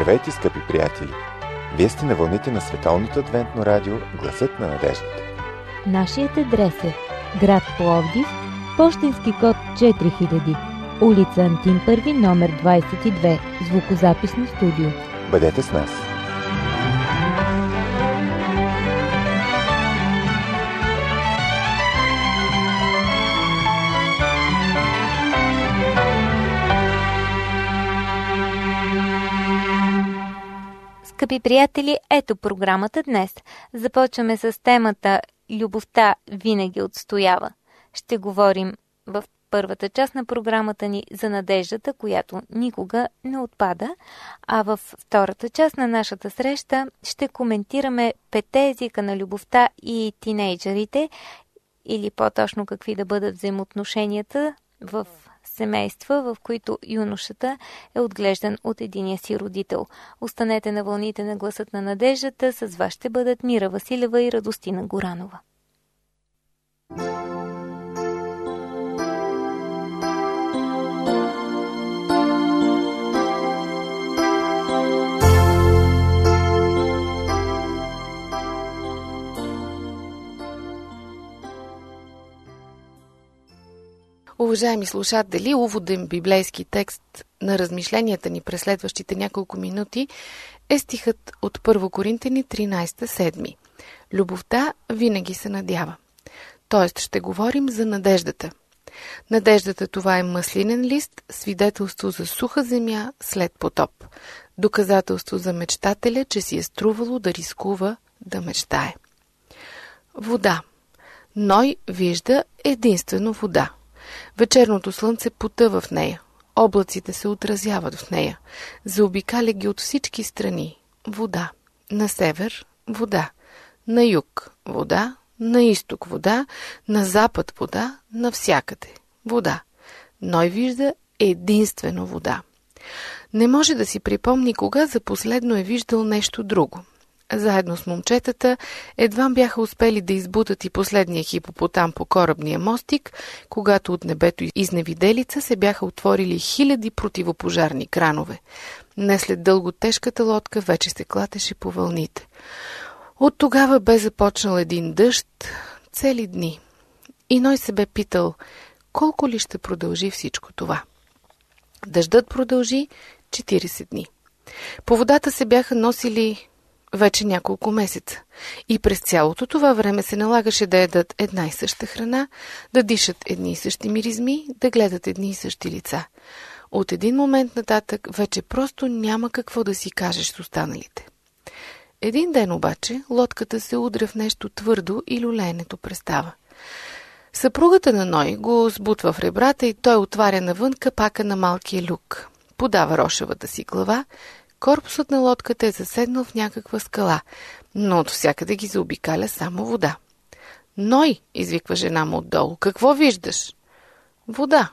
Здравейте, скъпи приятели! Вие сте на вълните на Световното адвентно радио Гласът на надеждата. Нашият адрес е град Пловдив, пощенски код 4000, улица Антим Първи, номер 22, звукозаписно студио. Бъдете с нас! Скъпи приятели, ето програмата днес. Започваме с темата "Любовта винаги отстоява". Ще говорим в първата част на програмата ни за надеждата, която никога не отпада, а в втората част на нашата среща ще коментираме 5 езика на любовта и тинейджерите, или по-точно какви да бъдат взаимоотношенията в семейства, в които юношата е отглеждан от единия си родител. Останете на вълните на Гласът на надеждата. С вас ще бъдат Мира Василева и Радостина Горанова. Уважаеми слушатели, уводен библейски текст на размишленията ни през следващите няколко минути е стихът от 1 Коринтяни 13:7. Любовта винаги се надява. Тоест ще говорим за надеждата. Надеждата, това е маслинен лист, свидетелство за суха земя след потоп. Доказателство за мечтателя, че си е струвало да рискува да мечтае. Вода. Ной вижда единствено вода. Вечерното слънце потъва в нея. Облаците се отразяват в нея. Заобикаля ги от всички страни. Вода. На север – вода. На юг – вода. На изток – вода. На запад – вода. Навсякъде – вода. Ной вижда единствено вода. Не може да си припомни кога за последно е виждал нещо друго. Заедно с момчетата едвам бяха успели да избутат и последния хипопотам по корабния мостик, когато от небето изневиделица се бяха отворили 1000 противопожарни кранове. Не след дълго тежката лодка вече се клатеше по вълните. От тогава бе започнал един дъжд цели дни. И Ной се бе питал, колко ли ще продължи всичко това. Дъждът продължи 40 дни. По водата се бяха носили вече няколко месеца. И през цялото това време се налагаше да ядат една и съща храна, да дишат едни и същи миризми, да гледат едни и същи лица. От един момент нататък вече просто няма какво да си кажеш с останалите. Един ден обаче лодката се удря в нещо твърдо и люлеенето престава. Съпругата на Ной го сбутва в ребрата и той отваря навън капака на малкия люк. Подава рошевата си глава. Корпусът на лодката е заседнал в някаква скала, но от всякъде ги заобикаля само вода. "Ной!" извиква жена му отдолу. "Какво виждаш?" "Вода."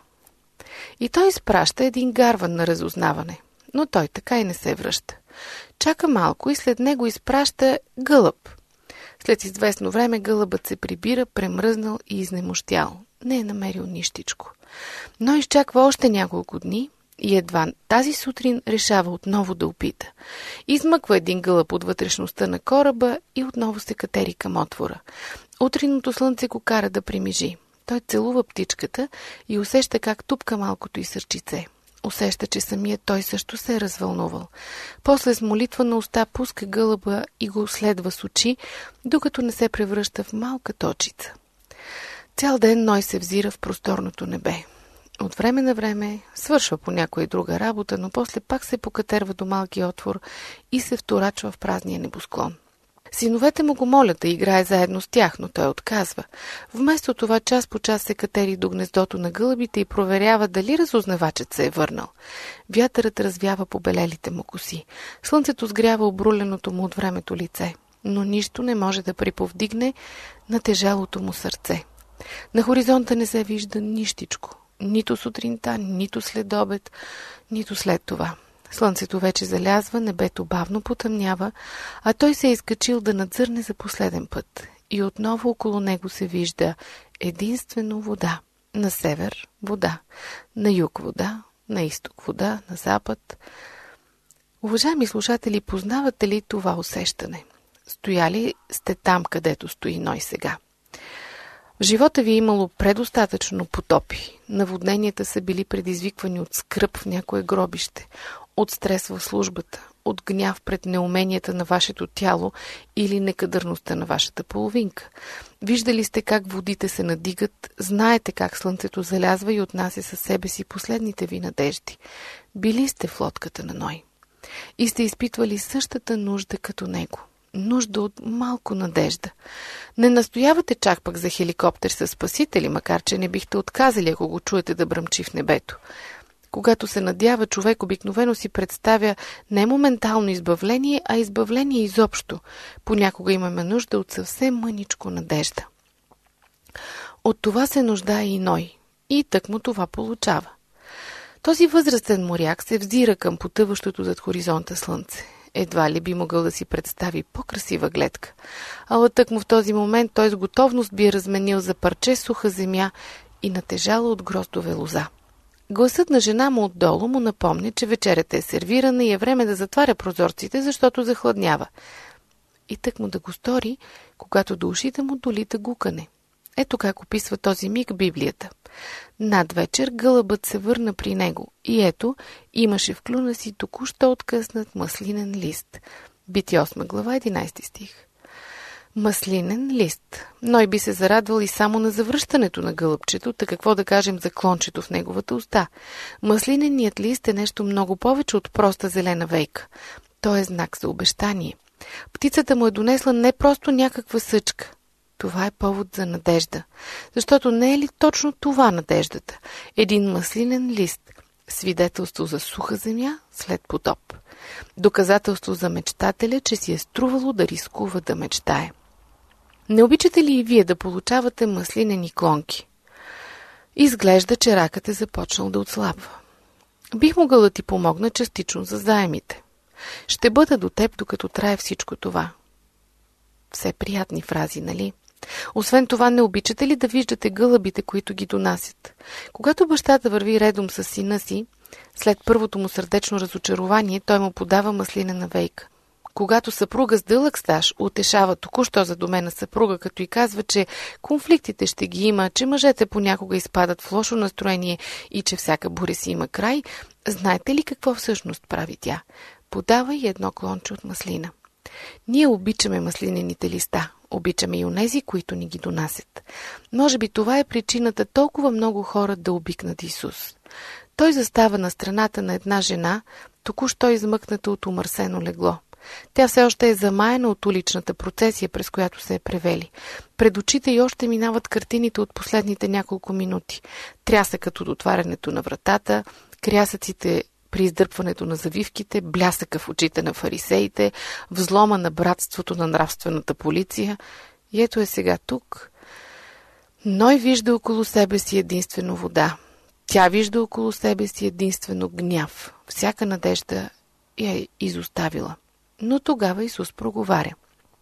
И той изпраща един гарван на разузнаване, но той така и не се връща. Чака малко и след него изпраща гълъб. След известно време гълъбът се прибира, премръзнал и изнемощял. Не е намерил нищичко. Но изчаква още няколко дни и едва тази сутрин решава отново да опита. Измъква един гълъб от вътрешността на кораба и отново се катери към отвора. Утринното слънце го кара да примижи. Той целува птичката и усеща как тупка малкото й сърчице. Усеща, че самият той също се е развълнувал. После с молитва на уста пуска гълъба и го следва с очи, докато не се превръща в малка точица. Цял ден Ной се взира в просторното небе. От време на време свършва по някоя друга работа, но после пак се покатерва до малкия отвор и се вторачва в празния небосклон. Синовете му го молят да играе заедно с тях, но той отказва. Вместо това час по час се катери до гнездото на гълъбите и проверява дали разузнавачът се е върнал. Вятърът развява побелелите му коси. Слънцето сгрява обруленото му от времето лице, но нищо не може да приповдигне натежалото му сърце. На хоризонта не се вижда нищичко. Нито сутринта, нито след обед, нито след това. Слънцето вече залязва, небето бавно потъмнява, а той се е изкачил да надзърне за последен път. И отново около него се вижда единствено вода. На север – вода, на юг – вода, на изток – вода, на запад. Уважаеми слушатели, познавате ли това усещане? Стояли сте там, където стои Ной сега? В живота ви е имало предостатъчно потопи. Наводненията са били предизвиквани от скръб в някое гробище, от стрес в службата, от гняв пред неуменията на вашето тяло или некадърността на вашата половинка. Виждали сте как водите се надигат, знаете как слънцето залязва и отнася със себе си последните ви надежди. Били сте в лодката на Ной и сте изпитвали същата нужда като него. Нужда от малко надежда. Не настоявате чак пък за хеликоптер със спасители, макар че не бихте отказали, ако го чуете да бръмчи в небето. Когато се надява, човек обикновено си представя не моментално избавление, а избавление изобщо. Понякога имаме нужда от съвсем мъничко надежда. От това се нуждае и Ной. И тъкмо това получава. Този възрастен моряк се взира към потъващото зад хоризонта слънце. Едва ли би могъл да си представи по-красива гледка. Ала тъкмо в този момент той с готовност би разменил за парче суха земя и натежала от гроздове лоза. Гласът на жена му отдолу му напомня, че вечерята е сервирана и е време да затваря прозорците, защото захладнява. И тъкмо да го стори, когато до ушите му долита гукане. Ето как описва този миг Библията. Над вечер гълъбът се върна при него и ето имаше в клюна си току-що откъснат маслинен лист. Битие 8 глава 11 стих. Маслинен лист. Ной би се зарадвал и само на завръщането на гълъбчето, така какво да кажем за клончето в неговата уста. Маслиненият лист е нещо много повече от проста зелена вейка. Той е знак за обещание. Птицата му е донесла не просто някаква съчка. Това е повод за надежда. Защото не е ли точно това надеждата? Един маслинен лист. Свидетелство за суха земя след потоп. Доказателство за мечтателя, че си е струвало да рискува да мечтае. Не обичате ли и вие да получавате маслинени клонки? Изглежда, че ракът е започнал да отслабва. Бих могъл да ти помогна частично за заемите. Ще бъда до теб, докато трае всичко това. Все приятни фрази, нали? Освен това, не обичате ли да виждате гълъбите, които ги донасят? Когато бащата върви редом с сина си, след първото му сърдечно разочарование, той му подава маслинена вейка. Когато съпруга с дълъг стаж утешава току-що задумена съпруга, като й казва, че конфликтите ще ги има, че мъжете понякога изпадат в лошо настроение и че всяка буря си има край, знаете ли какво всъщност прави тя? Подава й едно клонче от маслина. Ние обичаме маслинените листа, обичаме и онези, които ни ги донасят. Може би това е причината толкова много хора да обикнат Исус. Той застава на страната на една жена, току-що измъкната от умърсено легло. Тя все още е замаяна от уличната процесия, през която се е превели. Пред очите й още минават картините от последните няколко минути. Трясъкът от отварянето на вратата, крясъците при издърпването на завивките, блясъка в очите на фарисеите, взлома на братството на нравствената полиция. И ето е сега тук. Ной вижда около себе си единствено вода. Тя вижда около себе си единствено гняв. Всяка надежда я е изоставила. Но тогава Исус проговаря.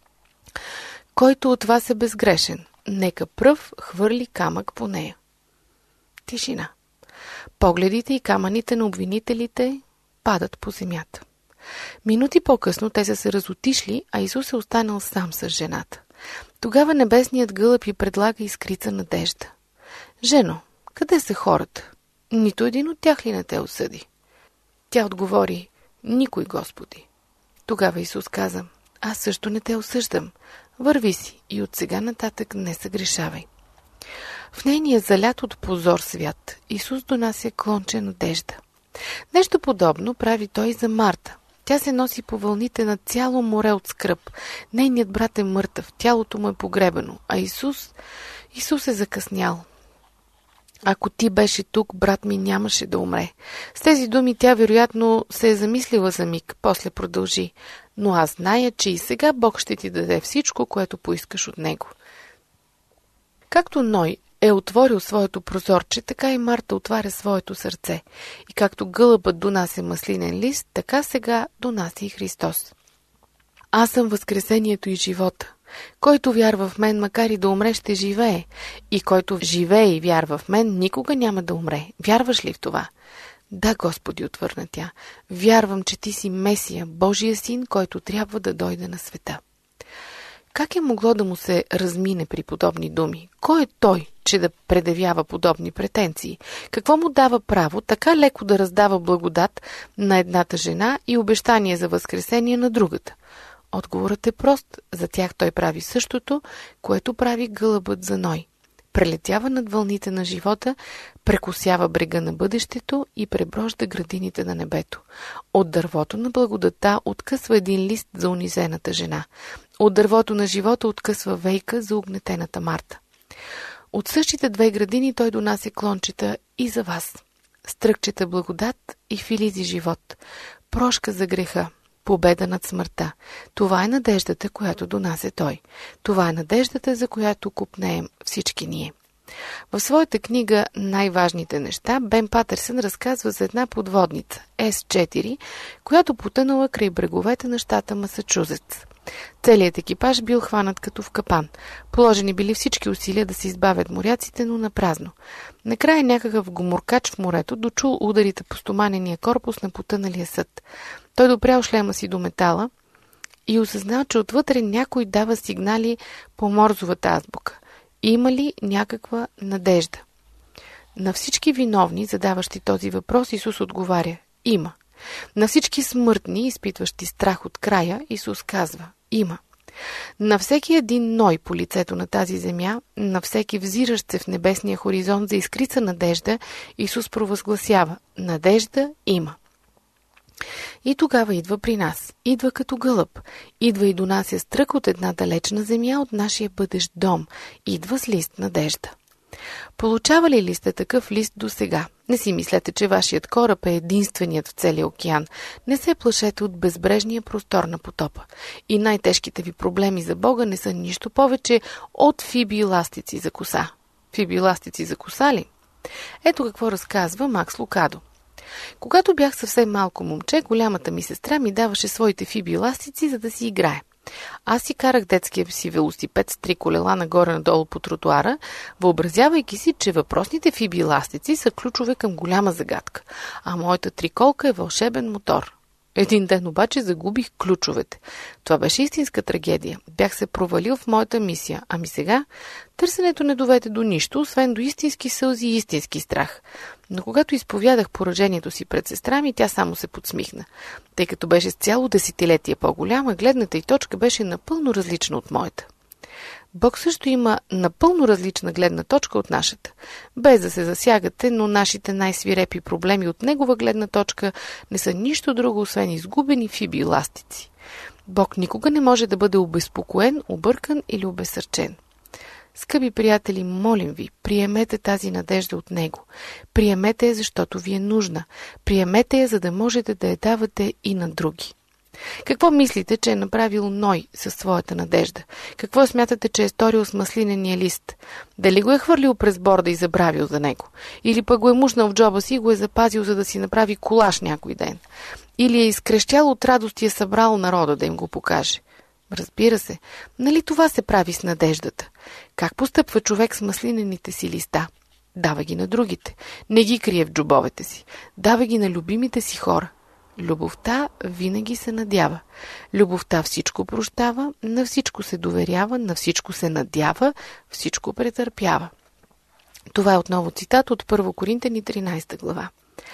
Който от вас е безгрешен, нека пръв хвърли камък по нея. Тишина. Погледите и камъните на обвинителите падат по земята. Минути по-късно те са се разотишли, а Исус е останал сам с жената. Тогава небесният гълъб й предлага искрица надежда. Жено, къде са хората? Нито един от тях ли не те осъди? Тя отговори, никой, Господи. Тогава Исус каза, аз също не те осъждам. Върви си и от сега нататък не съгрешавай. В нейния залят от позор свят Исус донася клонче надежда. Нещо подобно прави той и за Марта. Тя се носи по вълните на цяло море от скръб. Нейният брат е мъртъв, тялото му е погребено, а Исус е закъснял. Ако ти беше тук, брат ми нямаше да умре. С тези думи тя вероятно се е замислила за миг, после продължи. Но аз зная, че и сега Бог ще ти даде всичко, което поискаш от него. Както Ной е отворил своето прозорче, така и Марта отваря своето сърце. И както гълъбът донася маслинен лист, така сега донася и Христос. Аз съм възкресението и живота. Който вярва в мен, макар и да умре, ще живее. И който живее и вярва в мен, никога няма да умре. Вярваш ли в това? Да, Господи, отвърна тя. Вярвам, че ти си Месия, Божия син, който трябва да дойде на света. Как е могло да му се размине при подобни думи? Кой е той, че да предявява подобни претенции? Какво му дава право така леко да раздава благодат на едната жена и обещание за възкресение на другата? Отговорът е прост. За тях той прави същото, което прави гълъбът за Ной. Прелетява над вълните на живота, прекосява брега на бъдещето и преброжда градините на небето. От дървото на благодата откъсва един лист за унизената жена. От дървото на живота откъсва вейка за угнетената Марта. От същите две градини той донася клончета и за вас. Стръкчета благодат и филизи живот. Прошка за греха. Победа над смъртта. Това е надеждата, която донася той. Това е надеждата, за която копнеем всички ние. В своята книга «Най-важните неща» Бен Патърсън разказва за една подводница, С-4, която потънала край бреговете на щата Масачузетс. Целият екипаж бил хванат като в капан. Положени били всички усилия да се избавят моряците, но напразно. Накрая някакъв гоморкач в морето дочул ударите по стоманения корпус на потъналия съд. Той допрял шлема си до метала и осъзнал, че отвътре някой дава сигнали по морзовата азбука. Има ли някаква надежда? На всички виновни, задаващи този въпрос, Исус отговаря: има. На всички смъртни, изпитващи страх от края, Исус казва: има. На всеки един Ной по лицето на тази земя, на всеки взиращ се в небесния хоризонт за искрица надежда, Исус провъзгласява: надежда има. И тогава идва при нас. Идва като гълъб. Идва и донася стрък от една далечна земя, от нашия бъдещ дом. Идва с лист надежда. Получавали ли сте такъв лист до сега? Не си мислете, че вашият кораб е единственият в целия океан. Не се плашете от безбрежния простор на потопа. И най-тежките ви проблеми за Бога не са нищо повече от фибиластици за коса. Фибиластици за коса ли? Ето какво разказва Макс Лукадо. Когато бях съвсем малко момче, голямата ми сестра ми даваше своите фибиластици, за да си играе. Аз си карах детския си велосипед с 3 колела нагоре-надолу по тротуара, въобразявайки си, че въпросните фибиластици са ключове към голяма загадка, а моята триколка е вълшебен мотор. Един ден обаче загубих ключовете. Това беше истинска трагедия. Бях се провалил в моята мисия. Ами сега търсенето не доведе до нищо, освен до истински сълзи и истински страх. Но когато изповядах поражението си пред сестра ми, тя само се подсмихна. Тъй като беше с цяло десетилетие по-голяма, гледната й точка беше напълно различна от моята. Бог също има напълно различна гледна точка от нашата. Без да се засягате, но нашите най-свирепи проблеми от негова гледна точка не са нищо друго, освен изгубени фибиластици. Бог никога не може да бъде обезпокоен, объркан или обезсърчен. Скъпи приятели, молим ви, приемете тази надежда от Него. Приемете я, защото ви е нужна. Приемете я, за да можете да я давате и на други. Какво мислите, че е направил Ной със своята надежда? Какво смятате, че е сторил с маслинения лист? Дали го е хвърлил през борда и забравил за него? Или пък го е мушнал в джоба си и го е запазил, за да си направи колаж някой ден? Или е изкрещял от радост и е събрал народа да им го покаже? Разбира се, нали това се прави с надеждата? Как постъпва човек с маслинените си листа? Дава ги на другите. Не ги крие в джобовете си. Дава ги на любимите си хора. Любовта винаги се надява. Любовта всичко прощава, на всичко се доверява, на всичко се надява, всичко претърпява. Това е отново цитат от 1 Коринтяни 13 глава.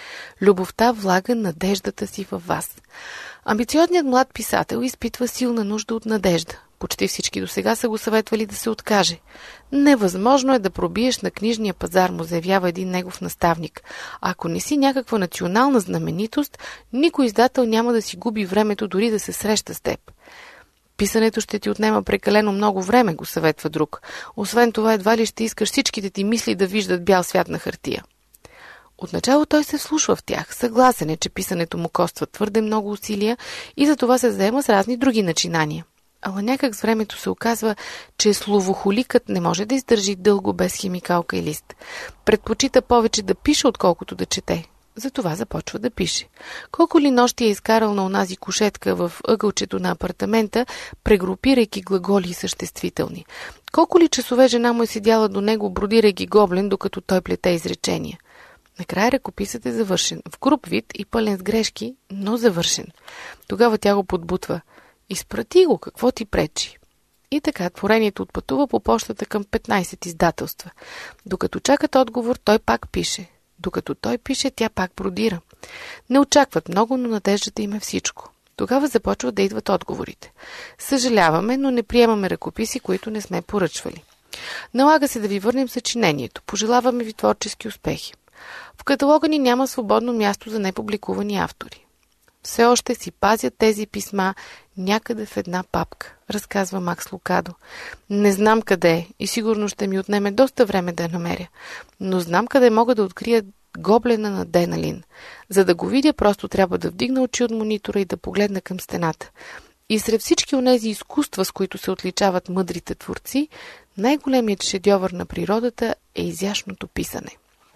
Любовта влага надеждата си във вас. Амбициозният млад писател изпитва силна нужда от надежда. Почти всички досега са го съветвали да се откаже. Невъзможно е да пробиеш на книжния пазар, му заявява един негов наставник. Ако не си някаква национална знаменитост, никой издател няма да си губи времето дори да се среща с теб. Писането ще ти отнема прекалено много време, го съветва друг. Освен това, едва ли ще искаш всичките ти мисли да виждат бял свят на хартия. Отначало той се вслушва в тях. Съгласен е, че писането му коства твърде много усилия и затова се заема с разни други начинания. Ала някак с времето се оказва, че словохоликът не може да издържи дълго без химикалка и лист. Предпочита повече да пише, отколкото да чете. Затова започва да пише. Колко ли нощи е изкарал на онази кушетка в ъгълчето на апартамента, прегрупирайки глаголи и съществителни. Колко ли часове жена му е седяла до него, бродирайки гоблен, докато той плете изречения. Накрая ръкописът е завършен, в груб вид и пълен с грешки, но завършен. Тогава тя го подбутва. Изпрати го, какво ти пречи? И така творението отпътува по пощата към 15 издателства. Докато чакат отговор, той пак пише. Докато той пише, тя пак бродира. Не очакват много, но надеждата им е всичко. Тогава започват да идват отговорите. Съжаляваме, но не приемаме ръкописи, които не сме поръчвали. Налага се да ви върнем съчинението. Пожелаваме ви творчески успехи. В каталога ни няма свободно място за непубликувани автори. Все още си пазят тези писма някъде в една папка, разказва Макс Лукадо. Не знам къде е и сигурно ще ми отнеме доста време да я намеря, но знам къде мога да открия гоблена на Деналин. За да го видя, просто трябва да вдигна очи от монитора и да погледна към стената. И сред всички онези изкуства, с които се отличават мъдрите творци, най-големият шедьовър на природата е изящното писане.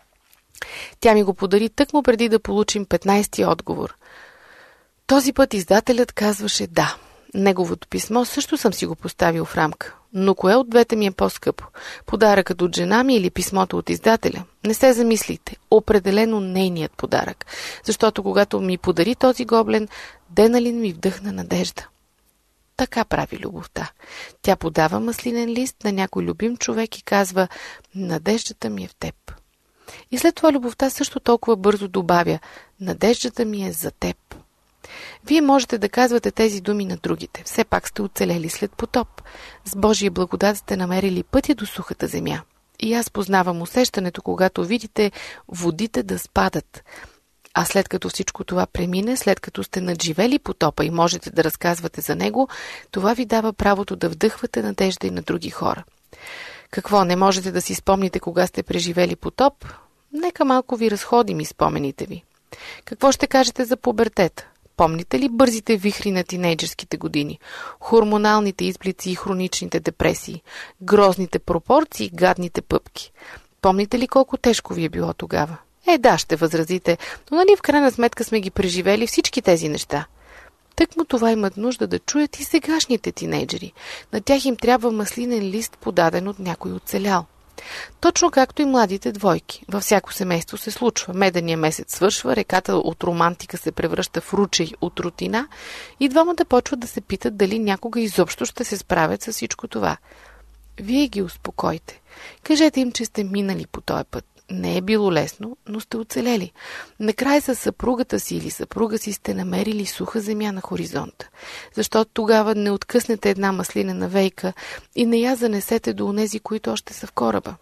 Тя ми го подари тъкмо преди да получим 15-ти отговор. Този път издателят казваше да. Неговото писмо също съм си го поставил в рамка. Но кое от двете ми е по-скъпо? Подаръкът от жена ми или писмото от издателя? Не се замислите. Определено нейният подарък. Защото когато ми подари този гоблен, Деналин ми вдъхна надежда. Така прави любовта. Тя подава маслинен лист на някой любим човек и казва: надеждата ми е в теб. И след това любовта също толкова бързо добавя: надеждата ми е за теб. Вие можете да казвате тези думи на другите. Все пак сте оцелели след потоп. С Божия благодат сте намерили пътя до сухата земя. И аз познавам усещането, когато видите водите да спадат. А след като всичко това премине, след като сте надживели потопа и можете да разказвате за него, това ви дава правото да вдъхвате надежда и на други хора. Какво, не можете да си спомните кога сте преживели потоп? Нека малко ви разходим и спомените ви. Какво ще кажете за пубертета? Помните ли бързите вихри на тинейджерските години, хормоналните изблици и хроничните депресии, грозните пропорции и гадните пъпки? Помните ли колко тежко ви е било тогава? Да, ще възразите, но нали в крайна сметка сме ги преживели всички тези неща? Тъкмо това имат нужда да чуят и сегашните тинейджери. На тях им трябва маслинен лист, подаден от някой оцелял. Точно както и младите двойки. Във всяко семейство се случва. Медения месец свършва, реката от романтика се превръща в ручей от рутина и двамата почват да се питат дали някога изобщо ще се справят с всичко това. Вие ги успокойте. Кажете им, че сте минали по този път. Не е било лесно, но сте оцелели. Накрая със съпругата си или съпруга си сте намерили суха земя на хоризонта. Защото тогава не откъснете една маслинена вейка и не я занесете до онези, които още са в кораба.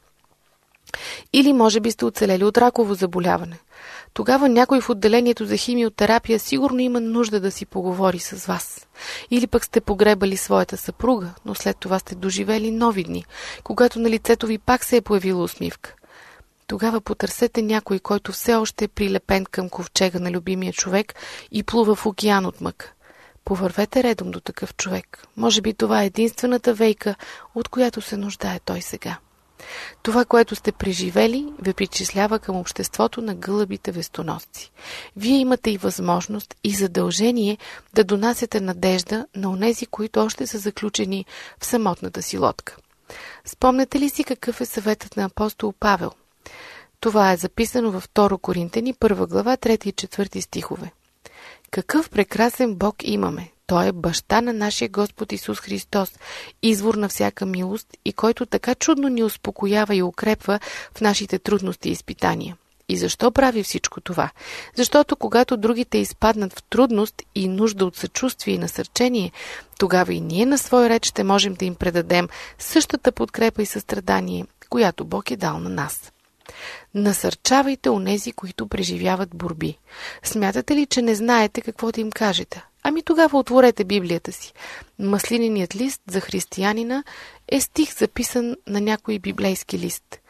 Или може би сте оцелели от раково заболяване. Тогава някой в отделението за химиотерапия сигурно има нужда да си поговори с вас. Или пък сте погребали своята съпруга, но след това сте доживели нови дни, когато на лицето ви пак се е появила усмивка. Тогава потърсете някой, който все още е прилепен към ковчега на любимия човек и плува в океан от мъка. Повървете редом до такъв човек. Може би това е единствената вейка, от която се нуждае той сега. Това, което сте преживели, ви причислява към обществото на гълъбите вестоносци. Вие имате и възможност, и задължение да донасяте надежда на онези, които още са заключени в самотната си лодка. Спомняте ли си какъв е съветът на апостол Павел? Това е записано във 2 Коринтени, 1 глава, 3 и 4 стихове. Какъв прекрасен Бог имаме! Той е баща на нашия Господ Исус Христос, извор на всяка милост и който така чудно ни успокоява и укрепва в нашите трудности и изпитания. И защо прави всичко това? Защото когато другите изпаднат в трудност и нужда от съчувствие и насърчение, тогава и ние на свой ред ще можем да им предадем същата подкрепа и състрадание, която Бог е дал на нас. Насърчавайте онези, които преживяват борби. Смятате ли, че не знаете какво да им кажете? Ами тогава отворете Библията си. Маслиненият лист за християнина е стих записан на някой библейски лист.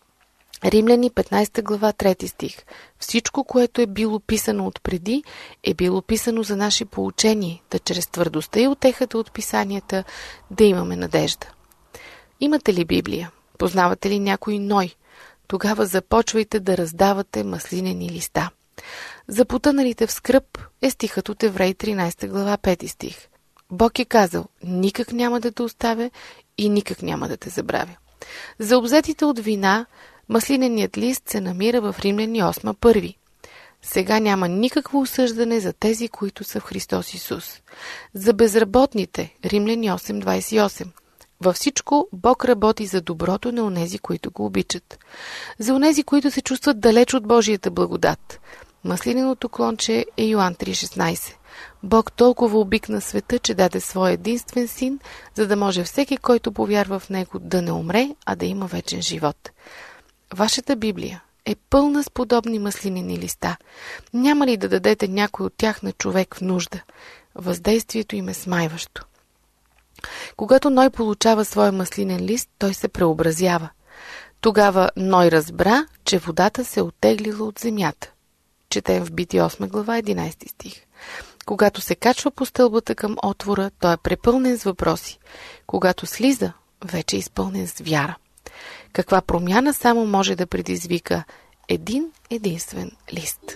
Римляни 15 глава 3 стих. Всичко, което е било писано отпреди, е било писано за наше поучение, да чрез твърдостта и утехата от писанията да имаме надежда. Имате ли Библия? Познавате ли някой Ной? Тогава започвайте да раздавате маслинени листа. За потъналите в скръб е стихът от Евреи 13 глава 5 стих. Бог е казал: никак няма да те оставя и никак няма да те забравя. За обзетите от вина Маслиненият лист се намира в Римляни 8:1. Сега няма никакво осъждане за тези, които са в Христос Исус. За безработните, Римляни 8:28. Във всичко Бог работи за доброто на онези, които го обичат. За онези, които се чувстват далеч от Божията благодат. Маслиненото клонче е Йоан 3:16. Бог толкова обикна света, че даде своя единствен син, за да може всеки, който повярва в него, да не умре, а да има вечен живот. Вашата Библия е пълна с подобни маслинени листа. Няма ли да дадете някой от тях на човек в нужда? Въздействието им е смайващо. Когато Ной получава своя маслинен лист, той се преобразява. Тогава Ной разбра, че водата се оттеглила от земята. Четем в Битие 8 глава 11 стих. Когато се качва по стълбата към отвора, той е препълнен с въпроси. Когато слиза, вече е изпълнен с вяра. Каква промяна само може да предизвика един единствен лист?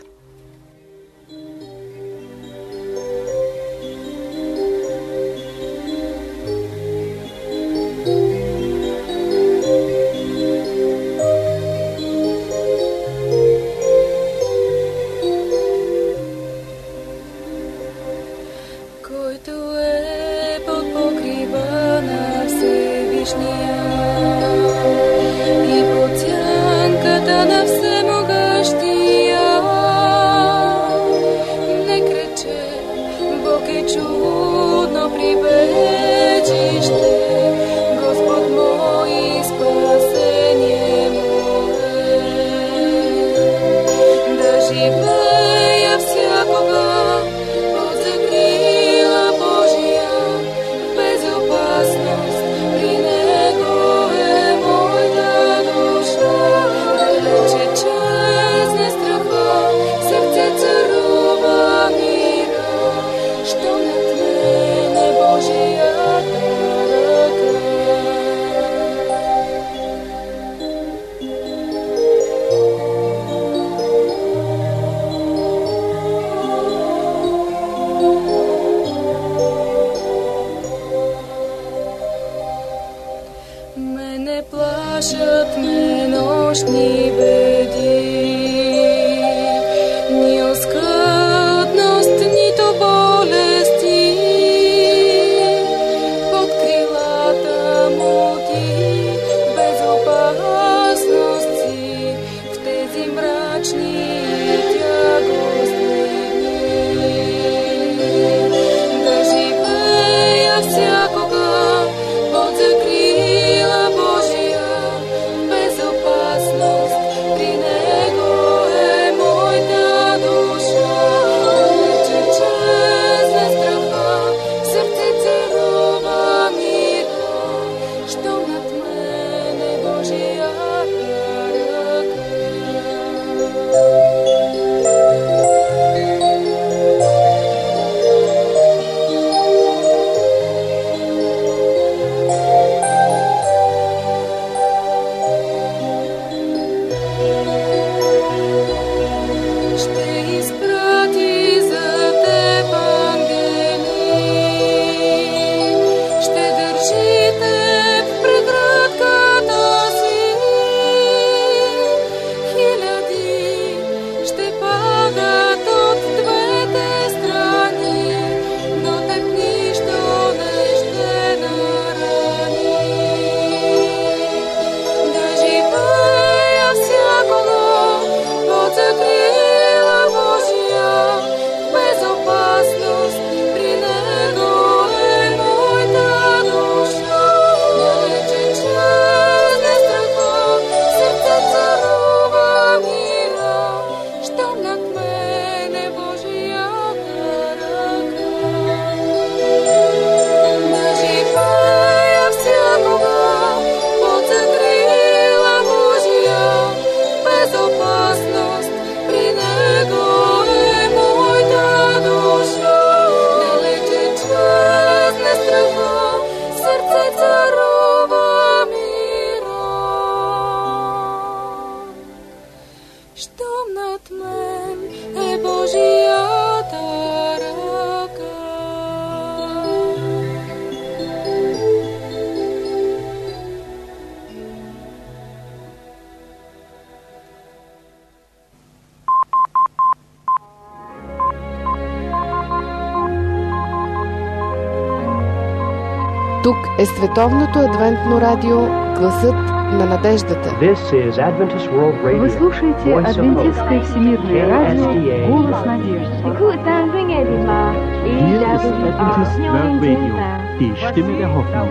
Който е под покрива на Всевишния и под сянката на Всемогъщия, не крече, Бог е чудно прибежище, Господ мой и спасение мое. Да живея всякога под закрила Божия, в безопасност при Него е моята душа. Далече чезне страха, сърце царува мира, що над мене Божията ръка. Мене плашат ме нощни беди, ни оскъдност, нито болести. Под крилата му ти в безопасност си, в тези мрачни и тягостни дни. Да живея всякога под закрила Божия, в безопасност при Него е моята душа. Далече чезне страха, в сърце царува мира, що над мене Божията ръка. Ще изпрати за теб ангели, ще държи теб в преградката си, Тук е Световното адвентно радио Гласът на надеждата. Вы слушаете Адвентистское всемирное радио Голос надежды. Die Stimme der Hoffnung.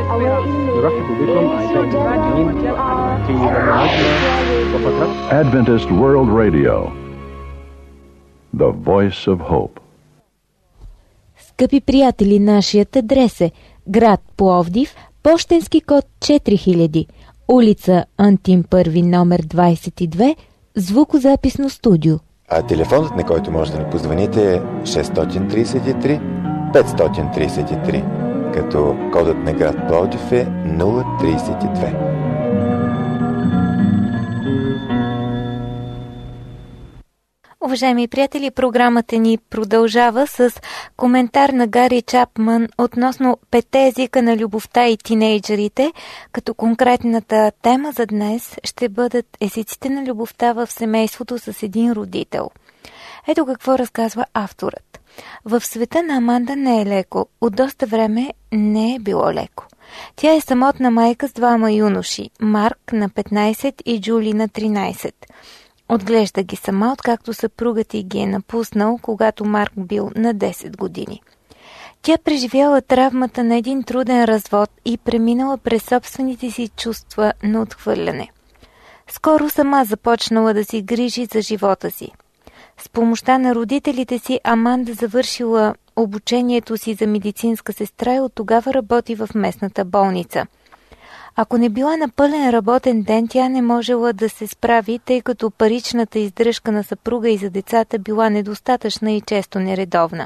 Adventist World Radio, the voice of hope. Скъпи приятели, нашият адрес е град Пловдив, пощенски код 4000, улица Антим Първи, номер 22, звукозаписно студио. А телефонът, на който може да ни позвоните, е 633 533, като кодът на град Пловдив е 032. Уважаеми приятели, програмата ни продължава с коментар на Гари Чапман относно 5 езика на любовта и тинейджерите, като конкретната тема за днес ще бъдат езиците на любовта в семейството с един родител. Ето какво разказва авторът. В света на Аманда не е леко. От доста време не е било леко. Тя е самотна майка с двама юноши, Марк на 15 и Джули на 13. Отглежда ги сама, откакто съпругът й ги е напуснал, когато Марк бил на 10 години. Тя преживяла травмата на един труден развод и преминала през собствените си чувства на отхвърляне. Скоро сама започнала да си грижи за живота си. С помощта на родителите си Аманда завършила обучението си за медицинска сестра и от тогава работи в местната болница. Ако не била на пълен работен ден, тя не можела да се справи, тъй като паричната издръжка на съпруга и за децата била недостатъчна и често нередовна.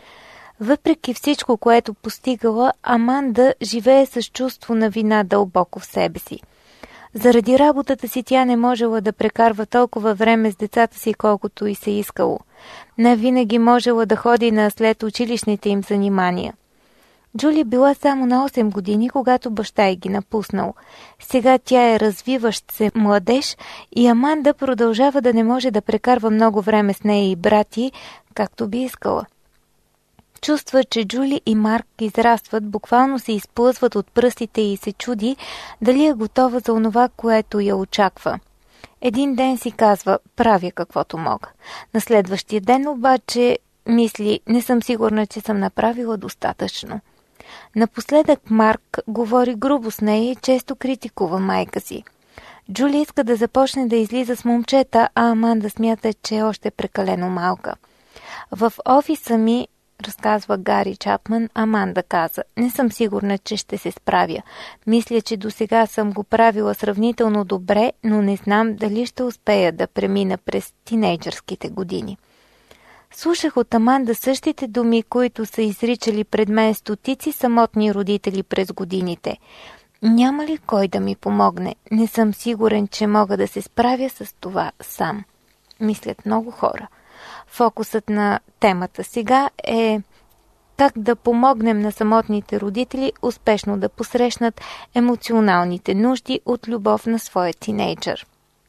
Въпреки всичко, което постигала, Аманда живее с чувство на вина дълбоко в себе си. Заради работата си тя не можела да прекарва толкова време с децата си, колкото и се искало. Не винаги можела да ходи на след училищните им занимания. Джули била само на 8 години, когато баща й ги напуснал. Сега тя е развиващ се младеж и Аманда продължава да не може да прекарва много време с нея и брати, както би искала. Чувства, че Джули и Марк израстват, буквално се изплъзват от пръстите и се чуди дали е готова за онова, което я очаква. Един ден си казва, правя каквото мога. На следващия ден обаче мисли, не съм сигурна, че съм направила достатъчно. Напоследък Марк говори грубо с нея и често критикува майка си. Джули иска да започне да излиза с момчета, а Аманда смята, че е още прекалено малка. В офиса ми, разказва Гари Чапман, Аманда каза, не съм сигурна, че ще се справя. Мисля, че досега съм го правила сравнително добре, но не знам дали ще успея да премина през тинейджърските години. Слушах от Аманда същите думи, които са изричали пред мен стотици самотни родители през годините. Няма ли кой да ми помогне? Не съм сигурен, че мога да се справя с това сам. Мислят много хора. Фокусът на темата сега е как да помогнем на самотните родители успешно да посрещнат емоционалните нужди от любов на своя тинейджър.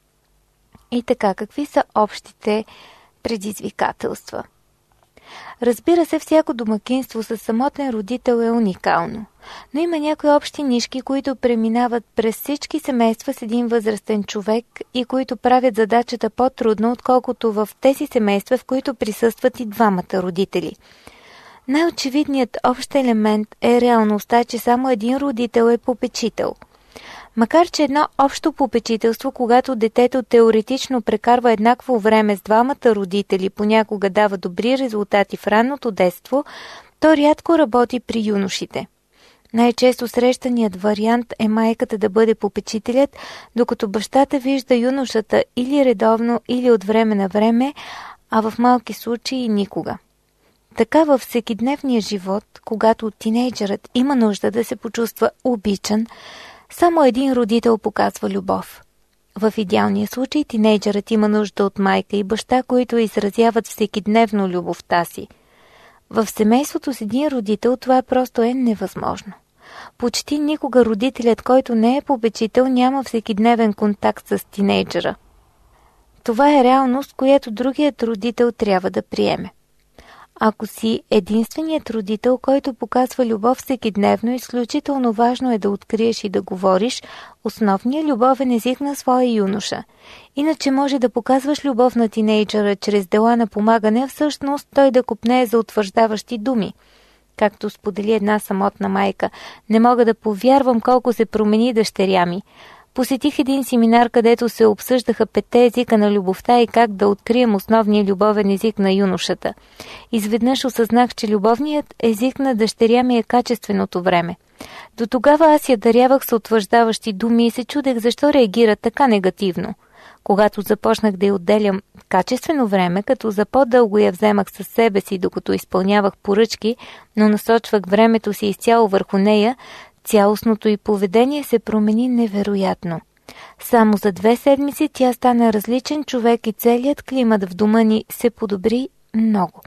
И така, какви са общите предизвикателства? Разбира се, всяко домакинство със самотен родител е уникално, но има някои общи нишки, които преминават през всички семейства с един възрастен човек и които правят задачата по-трудна, отколкото в тези семейства, в които присъстват и двамата родители. Най-очевидният общ елемент е реалността, че само един родител е попечител. Макар че едно общо попечителство, когато детето теоретично прекарва еднакво време с двамата родители, понякога дава добри резултати в ранното детство, то рядко работи при юношите. Най-често срещаният вариант е майката да бъде попечителят, докато бащата вижда юношата или редовно, или от време на време, а в малки случаи никога. Така във всекидневния живот, когато тинейджърът има нужда да се почувства обичан, само един родител показва любов. В идеалния случай тинейджърът има нужда от майка и баща, които изразяват всекидневно любовта си. В семейството с един родител това просто е невъзможно. Почти никога родителят, който не е попечител, няма всекидневен контакт с тинейджъра. Това е реалност, която другият родител трябва да приеме. Ако си единственият родител, който показва любов всекидневно, изключително важно е да откриеш и да говориш основния любовен език на своя юноша. Иначе може да показваш любов на тинейджъра чрез дела на помагане, а всъщност той да копнее за утвърждаващи думи. Както сподели една самотна майка: "Не мога да повярвам колко се промени дъщеря ми." Посетих един семинар, където се обсъждаха 5 езика на любовта и как да открием основния любовен език на юношата. Изведнъж осъзнах, че любовният език на дъщеря ми е качественото време. До тогава аз я дарявах с утвърждаващи думи и се чудех защо реагира така негативно. Когато започнах да й отделям качествено време, като за по-дълго я вземах със себе си, докато изпълнявах поръчки, но насочвах времето си изцяло върху нея, цялостното й поведение се промени невероятно. Само за 2 седмици тя стана различен човек и целият климат в дома ни се подобри много.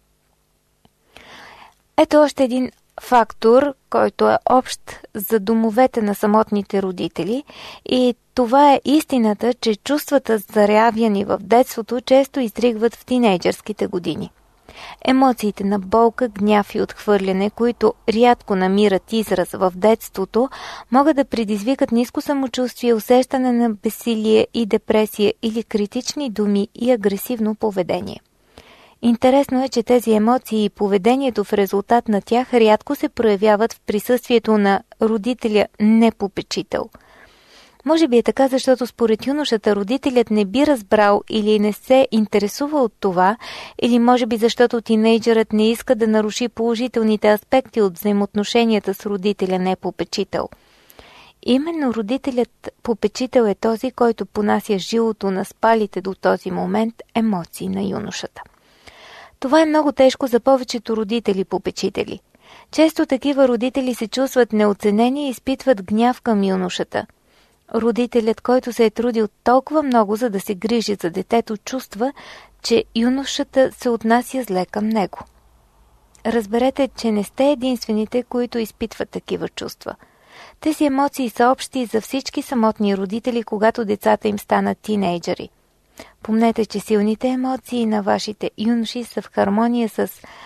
Ето още един фактор, който е общ за домовете на самотните родители, и това е истината, че чувствата, зарявяни в детството, често изтригват в тинейджърските години. Емоциите на болка, гняв и отхвърляне, които рядко намират израз в детството, могат да предизвикат ниско самочувствие, усещане на безсилие и депресия или критични думи и агресивно поведение. Интересно е, че тези емоции и поведението в резултат на тях рядко се проявяват в присъствието на родителя непопечител. Може би е така, защото според юношата родителят не би разбрал или не се интересува от това, или може би защото тинейджърът не иска да наруши положителните аспекти от взаимоотношенията с родителя непопечител. Именно родителят попечител е този, който понася жилото на спалите до този момент емоции на юношата. Това е много тежко за повечето родители-попечители. Често такива родители се чувстват неоценени и изпитват гняв към юношата. Родителят, който се е трудил толкова много, за да се грижи за детето, чувства, че юношата се отнася зле към него. Разберете, че не сте единствените, които изпитват такива чувства. Тези емоции са общи за всички самотни родители, когато децата им станат тинейджери. Помнете, че силните емоции на вашите юноши са в хармония с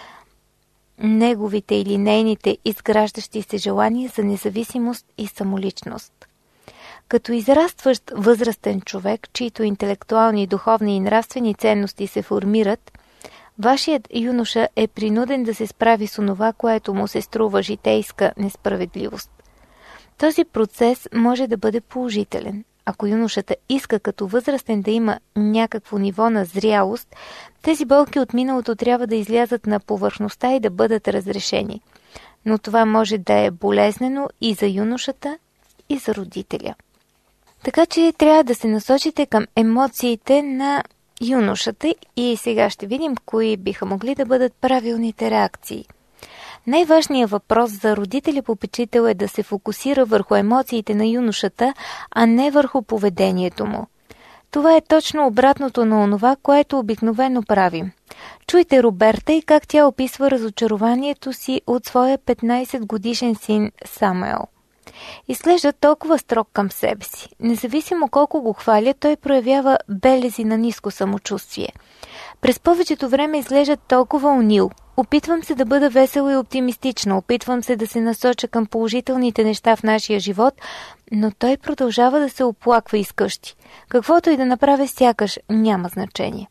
неговите или нейните изграждащи се желания за независимост и самоличност. Като израстващ възрастен човек, чието интелектуални, духовни и нравствени ценности се формират, вашият юноша е принуден да се справи с онова, което му се струва житейска несправедливост. Този процес може да бъде положителен. Ако юношата иска като възрастен да има някакво ниво на зрялост, тези болки от миналото трябва да излязат на повърхността и да бъдат разрешени. Но това може да е болезнено и за юношата, и за родителя. Така че трябва да се насочите към емоциите на юношата и сега ще видим кои биха могли да бъдат правилните реакции. Най-важният въпрос за родителя-попечител е да се фокусира върху емоциите на юношата, а не върху поведението му. Това е точно обратното на онова, което обикновено правим. Чуйте Роберта и как тя описва разочарованието си от своя 15-годишен син Самуел. Изглежда толкова строг към себе си. Независимо колко го хваля, той проявява белези на ниско самочувствие. През повечето време изглежда толкова унил. Опитвам се да бъда весела и оптимистична, опитвам се да се насоча към положителните неща в нашия живот, но той продължава да се оплаква из къщи. Каквото и да направя, сякаш няма значение.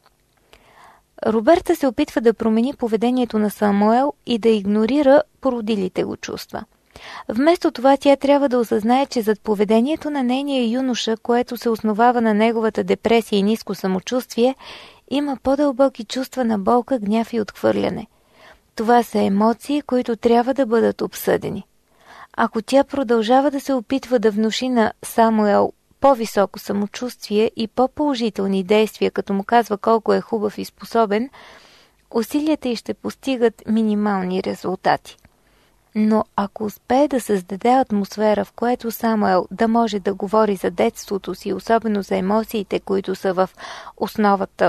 Роберта се опитва да промени поведението на Самуел и да игнорира породилите го чувства. Вместо това тя трябва да осъзнае, че зад поведението на нейния юноша, което се основава на неговата депресия и ниско самочувствие, има по-дълбоки чувства на болка, гняв и отхвърляне. Това са емоции, които трябва да бъдат обсъдени. Ако тя продължава да се опитва да внуши на Самуел по-високо самочувствие и по-положителни действия, като му казва колко е хубав и способен, усилията й ще постигат минимални резултати. Но ако успее да създаде атмосфера, в което Самуел да може да говори за детството си, особено за емоциите, които са в основата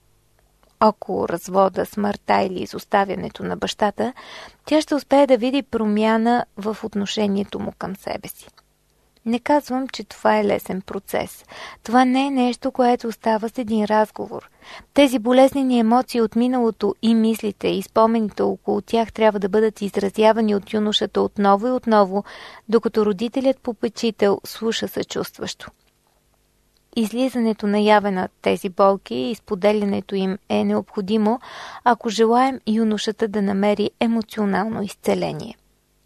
около развода, смъртта или изоставянето на бащата, тя ще успее да види промяна в отношението му към себе си. Не казвам, че това е лесен процес. Това не е нещо, което остава с един разговор. Тези болезнени емоции от миналото и мислите и спомените около тях трябва да бъдат изразявани от юношата отново и отново, докато родителят попечител слуша съчувстващо. Излизането наяве на тези болки и споделянето им е необходимо, ако желаем юношата да намери емоционално изцеление.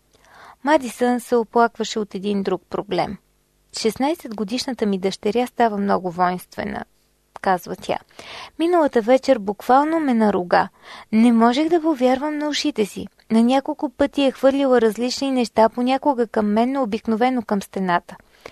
Мадисън се оплакваше от един друг проблем. 16-годишната ми дъщеря става много воинствена, казва тя. Миналата вечер буквално ме наруга. Не можех да повярвам на ушите си. На няколко пъти е хвърлила различни неща, понякога към мен, но обикновено към стената.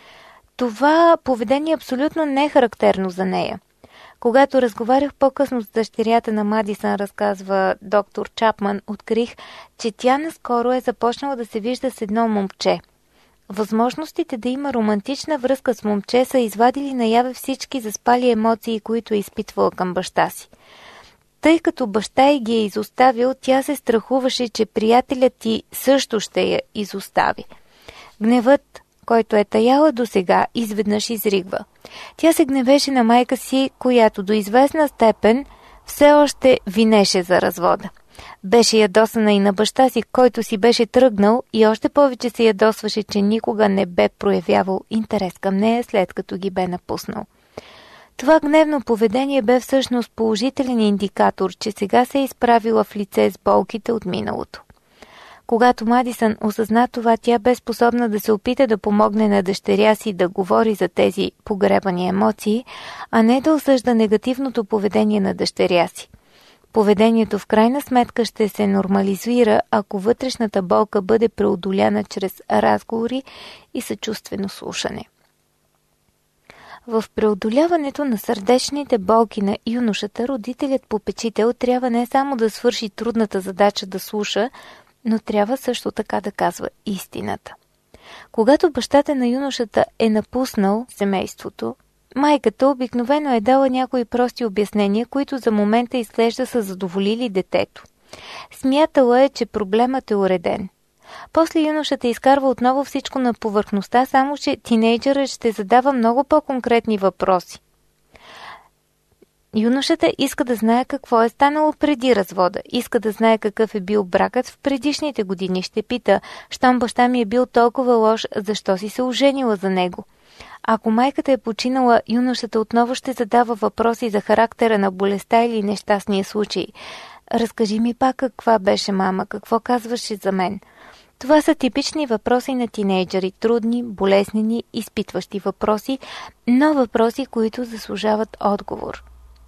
Това поведение абсолютно не е характерно за нея. Когато разговарях по-късно с дъщерята на Мадисън, разказва доктор Чапман, открих, че тя наскоро е започнала да се вижда с едно момче. Възможностите да има романтична връзка с момче са извадили наяве всички заспали емоции, които е изпитвала към баща си. Тъй като баща й ги е изоставил, тя се страхуваше, че приятелят ти също ще я изостави. Гневът, който е таяла досега, изведнъж изригва. Тя се гневеше на майка си, която до известна степен все още винеше за развода. Беше ядосана и на баща си, който си беше тръгнал, и още повече се ядосваше, че никога не бе проявявал интерес към нея, след като ги бе напуснал. Това гневно поведение бе всъщност положителен индикатор, че сега се е изправила в лице с болките от миналото. Когато Мадисън осъзна това, тя бе способна да се опита да помогне на дъщеря си да говори за тези погребани емоции, а не да осъжда негативното поведение на дъщеря си. Поведението в крайна сметка ще се нормализира, ако вътрешната болка бъде преодоляна чрез разговори и съчувствено слушане. В преодоляването на сърдечните болки на юношата, родителят-попечител трябва не само да свърши трудната задача да слуша, но трябва също така да казва истината. Когато бащата на юношата е напуснал семейството, майката обикновено е дала някои прости обяснения, които за момента изглежда са задоволили детето. Смятала е, че проблемът е уреден. После юношата изкарва отново всичко на повърхността, само че тинейджърът ще задава много по-конкретни въпроси. Юношата иска да знае какво е станало преди развода, иска да знае какъв е бил бракът в предишните години, ще пита, щом баща ми е бил толкова лош, защо си се оженила за него. Ако майката е починала, юношата отново ще задава въпроси за характера на болестта или нещастния случай. Разкажи ми пак каква беше мама, какво казваше за мен. Това са типични въпроси на тинейджъри, трудни, болезнени, изпитващи въпроси, но въпроси, които заслужават отговор.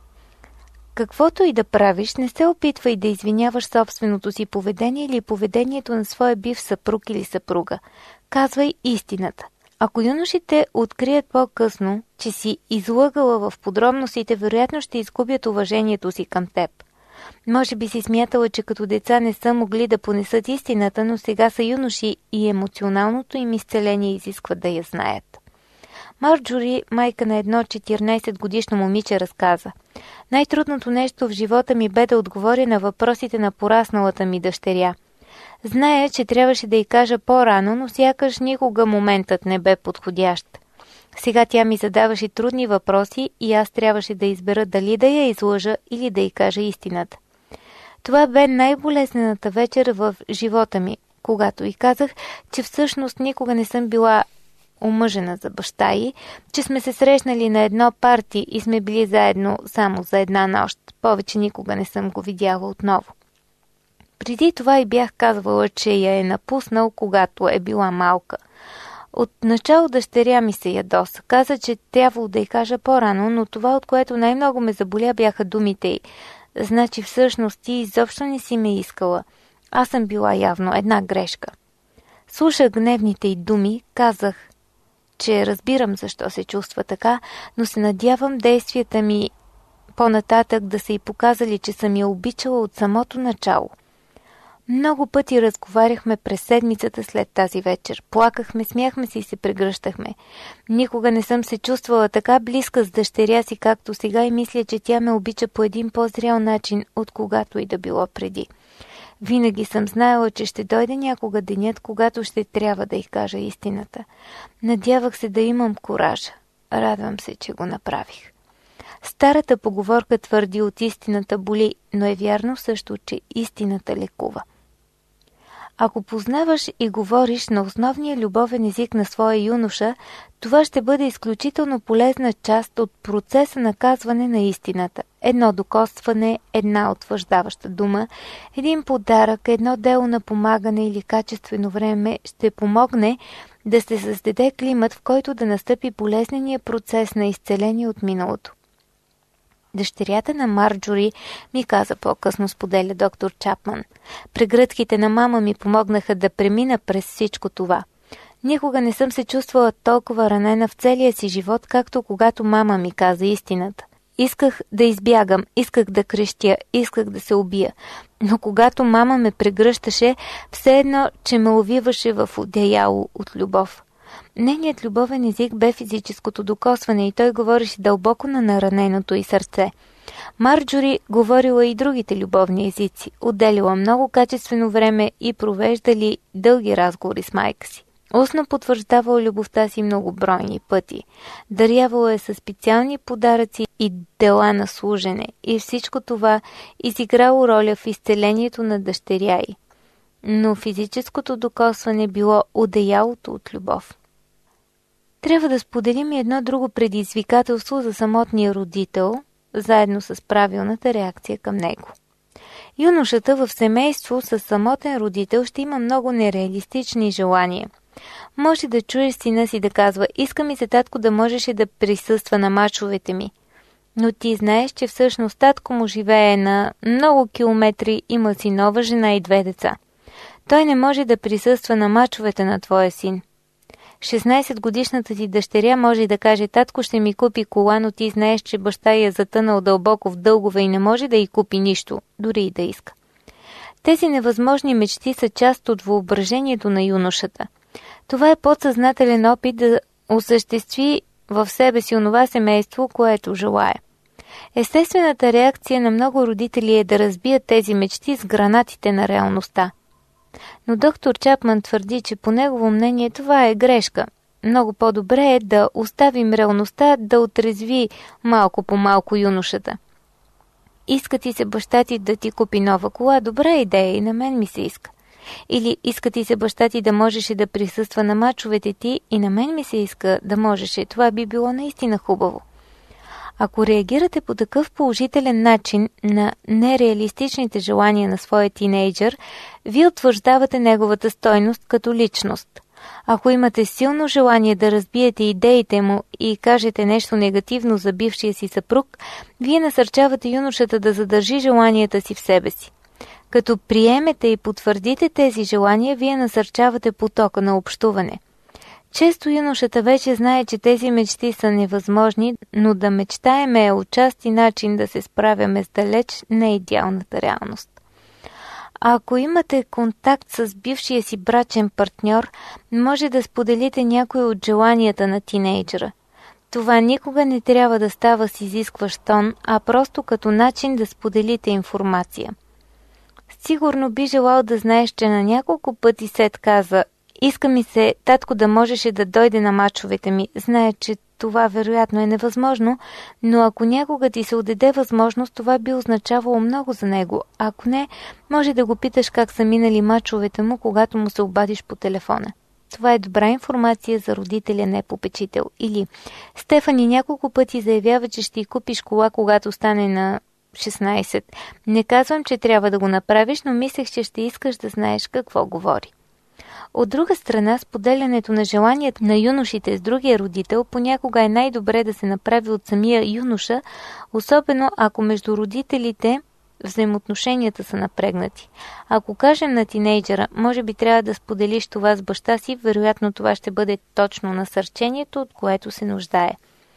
Каквото и да правиш, не се опитвай да извиняваш собственото си поведение или поведението на своя бив съпруг или съпруга. Казвай истината. Ако юношите открият по-късно, че си излъгала в подробностите, вероятно ще изгубят уважението си към теб. Може би си смятала, че като деца не са могли да понесат истината, но сега са юноши и емоционалното им изцеление изисква да я знаят. Марджори, майка на едно 14-годишно момиче, разказа: най-трудното нещо в живота ми бе да отговоря на въпросите на порасналата ми дъщеря. Зная, че трябваше да й кажа по-рано, но сякаш никога моментът не бе подходящ. Сега тя ми задаваше трудни въпроси и аз трябваше да избера дали да я излъжа или да й кажа истината. Това бе най-болезнената вечер в живота ми, когато й казах, че всъщност никога не съм била омъжена за баща й, че сме се срещнали на едно парти и сме били заедно само за една нощ. Повече никога не съм го видяла отново. Преди това й бях казвала, че я е напуснал, когато е била малка. Отначало дъщеря ми се ядоса. Каза, че трябвало да й кажа по-рано, но това, от което най-много ме заболя, бяха думите й. Значи всъщност ти изобщо не си ме искала. Аз съм била явно една грешка. Слушах гневните й думи, казах, че разбирам защо се чувства така, но се надявам действията ми по-нататък да са й показали, че съм я обичала от самото начало. Много пъти разговаряхме през седмицата след тази вечер. Плакахме, смяхме се и се прегръщахме. Никога не съм се чувствала така близка с дъщеря си, както сега, и мисля, че тя ме обича по един по-зрял начин, от когато и да било преди. Винаги съм знаела, че ще дойде някога денят, когато ще трябва да й кажа истината. Надявах се да имам куража. Радвам се, че го направих. Старата поговорка твърди: от истината боли, но е вярно също, че истината лекува. Ако познаваш и говориш на основния любовен език на своя юноша, това ще бъде изключително полезна част от процеса на казване на истината. Едно докосване, една утвърждаваща дума, един подарък, едно дело на помагане или качествено време ще помогне да се създаде климат, в който да настъпи болезнения процес на изцеление от миналото. Дъщерята на Марджори ми каза по-късно, споделя доктор Чапман. Прегръдките на мама ми помогнаха да премина през всичко това. Никога не съм се чувствала толкова ранена в целия си живот, както когато мама ми каза истината. Исках да избягам, исках да крещя, исках да се убия. Но когато мама ме прегръщаше, все едно, че ме увиваше в одеяло от любов. Нейният любовен език бе физическото докосване и той говореше дълбоко на нараненото й сърце. Марджори говорила и другите любовни езици, отделила много качествено време и провеждали дълги разговори с майка си. Устно потвърждавала любовта си многобройни пъти. Дарявала е със специални подаръци и дела на служене и всичко това изиграло роля в изцелението на дъщеря й. Но физическото докосване било одеялото от любов. Трябва да споделим и едно друго предизвикателство за самотния родител, заедно с правилната реакция към него. Юношата в семейство с самотен родител ще има много нереалистични желания. Може да чуеш сина си да казва: иска ми се, татко, да можеше да присъства на мачовете ми. Но ти знаеш, че всъщност татко му живее на много километри, има си нова жена и 2 деца. Той не може да присъства на мачовете на твоя син. 16-годишната ти дъщеря може да каже: татко ще ми купи кола, но ти знаеш, че баща й е затънал дълбоко в дългове и не може да й купи нищо, дори и да иска. Тези невъзможни мечти са част от въображението на юношата. Това е подсъзнателен опит да осъществи в себе си онова семейство, което желае. Естествената реакция на много родители е да разбият тези мечти с гранатите на реалността. Но доктор Чапман твърди, че по негово мнение това е грешка. Много по-добре е да оставим реалността да отрезви малко по малко юношата. Иска ти се баща ти да ти купи нова кола, добра идея, и на мен ми се иска. Или иска ти се баща ти да можеше да присъства на мачовете ти, и на мен ми се иска да можеше. Това би било наистина хубаво. Ако реагирате по такъв положителен начин на нереалистичните желания на своя тинейджър, вие утвърждавате неговата стойност като личност. Ако имате силно желание да разбиете идеите му и кажете нещо негативно за бившия си съпруг, вие насърчавате юношата да задържи желанията си в себе си. Като приемете и потвърдите тези желания, вие насърчавате потока на общуване. Често юношата вече знае, че тези мечти са невъзможни, но да мечтаеме е отчасти начин да се справяме с далеч неидеалната реалност. А ако имате контакт с бившия си брачен партньор, може да споделите някои от желанията на тинейджера. Това никога не трябва да става с изискващ тон, а просто като начин да споделите информация. Сигурно би желал да знаеш, че на няколко пъти Сет каза: иска ми се татко да можеше да дойде на мачовете ми. Знае, че това вероятно е невъзможно, но ако някога ти се отдаде възможност, това би означавало много за него. Ако не, може да го питаш как са минали мачовете му, когато му се обадиш по телефона. Това е добра информация за родителя, не попечител. Или Стефани няколко пъти заявява, че ще й купиш кола, когато стане на 16. Не казвам, че трябва да го направиш, но мислех, че ще искаш да знаеш какво говори. От друга страна, споделянето на желанията на юношите с другия родител понякога е най-добре да се направи от самия юноша, особено ако между родителите взаимоотношенията са напрегнати. Ако кажем на тинейджера: може би трябва да споделиш това с баща си, вероятно това ще бъде точно насърчението, от което се нуждае.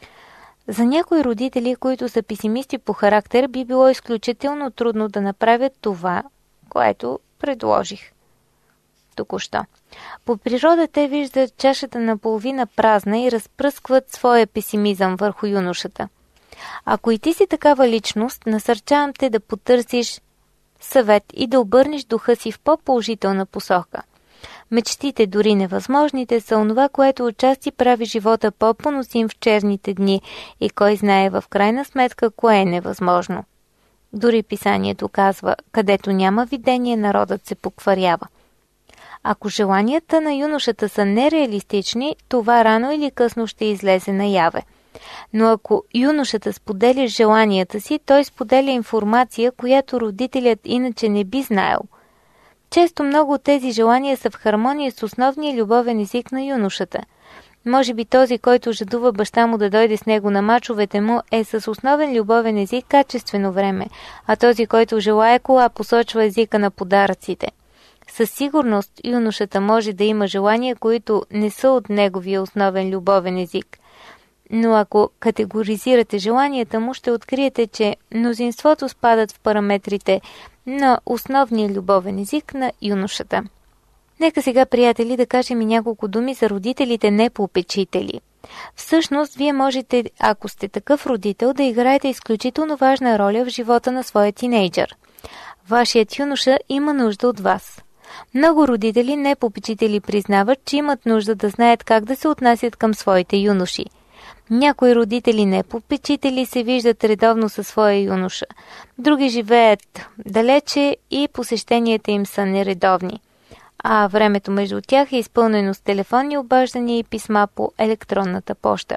За някои родители, които са песимисти по характер, би било изключително трудно да направят това, което предложих току-що. По природа те виждат чашата наполовина празна и разпръскват своя песимизъм върху юношата. Ако и ти си такава личност, насърчавам те да потърсиш съвет и да обърнеш духа си в по-положителна посока. Мечтите, дори невъзможните, са онова, което отчасти прави живота по-поносим в черните дни и кой знае в крайна сметка кое е невъзможно. Дори писанието казва, където няма видение, народът се покварява. Ако желанията на юношата са нереалистични, това рано или късно ще излезе наяве. Но ако юношата споделя желанията си, той споделя информация, която родителят иначе не би знаел. Често много от тези желания са в хармония с основния любовен език на юношата. Може би този, който жадува баща му да дойде с него на мачовете му, е с основен любовен език качествено време, а този, който желая кола, посочва езика на подаръците. Със сигурност юношата може да има желания, които не са от неговия основен любовен език. Но ако категоризирате желанията му, ще откриете, че мнозинството спадат в параметрите на основния любовен език на юношата. Нека сега, приятели, да кажем и няколко думи за родителите непопечители. Всъщност, вие можете, ако сте такъв родител, да играете изключително важна роля в живота на своя тинейджър. Вашият юноша има нужда от вас. Много родители непопечители признават, че имат нужда да знаят как да се отнасят към своите юноши. Някои родители непопечители се виждат редовно със своя юноша. Други живеят далече и посещенията им са нередовни. А времето между тях е изпълнено с телефонни обаждания и писма по електронната поща.